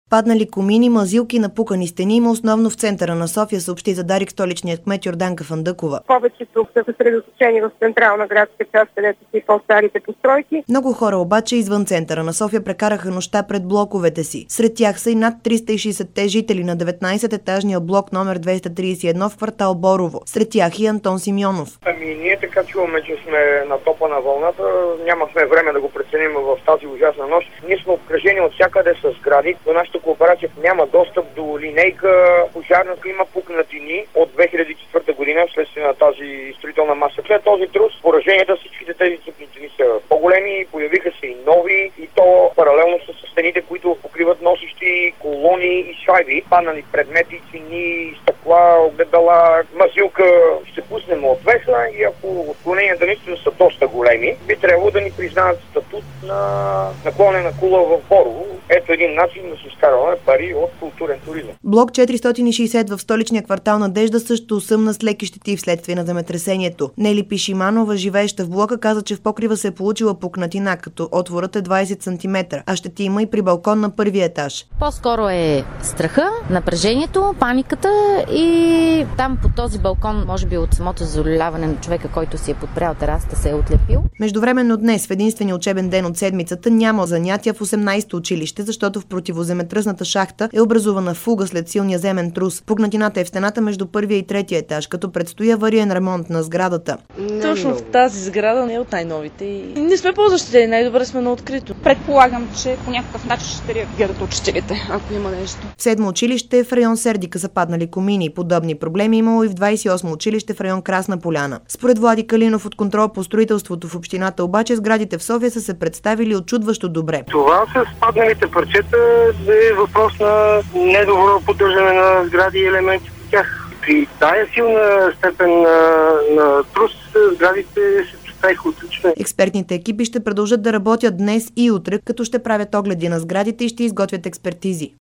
Паднали комини, мазилки, напукани стени има основно в центъра на София, съобщи за Дарик столичният кмет Йорданка Фандъкова. Повечето са съсредоточени в централна градска част, където са и по-старите постройки. Много хора обаче извън центъра на София прекараха нощта пред блоковете си. Сред тях са и над 360-те жители на 19-етажния блок номер 231 в квартал Борово. Сред тях и Антон Симеонов. Ние така чуваме, че сме на топа на вълната. Нямахме време да го преценим в тази ужасна нощ. Ние сме обкръжени от всякъде с сгради. До нашата кооперация няма достъп до линейка. Пожарна има пукнатини от 2004 година вследствие на тази строителна маса. След този трус, пораженията, всичките тези пукнатини са по-големи, появиха се и нови, и то паралелно с стените, които покриват носещи колони и шайби. Паднали предмети, цини, стъкла, огледала, мазилка. Ще пуснем отвеса и ако отклоненията наистина са доста големи, би трябвало да ни признаят статут на наклонена кула в Борово. Ето един начин да се изкарваме пари от културен туризъм. Блок 460 в столичния квартал Надежда също усъмна с леки щети вследствие на земетресението. Нели Пишиманова, живееща в блока, каза, че в покрива се е получила пукнатина, като отворът е 20 см, а щети има и при балкон на първия етаж. По-скоро е страха, напрежението, паниката и там по този балкон, може би от самото залюляване на човека, който си е подпрял терасата, се е отлепил. Междувременно днес, в единствения учебен ден от седмицата, няма занятия в 18-то училище, защото в противоземетръсната шахта е образувана фуга след силния земен трус. Пукнатината е в стената между първия и третия етаж, като предстои авариен ремонт на сградата. Точно в тази сграда не е от най-новите и не сме по-защитени, най-добре сме на открито. Предполагам, че по някакъв начин ще реагират учителите, ако има нещо. В 7-мо училище в район Сердика са паднали комини. Подобни проблеми имало и в 28-мо училище в район Красна поляна. Според Влади Калинов от контрол по строителството в общината обаче сградите в София са се представили очудващо добре. Това с падналите парчета е въпрос на недобро поддържане на сгради и елементи по тях. При тая силна степен на трус сградите се представиха отлично. Експертните екипи ще продължат да работят днес и утре, като ще правят огледи на сградите и ще изготвят експертизи.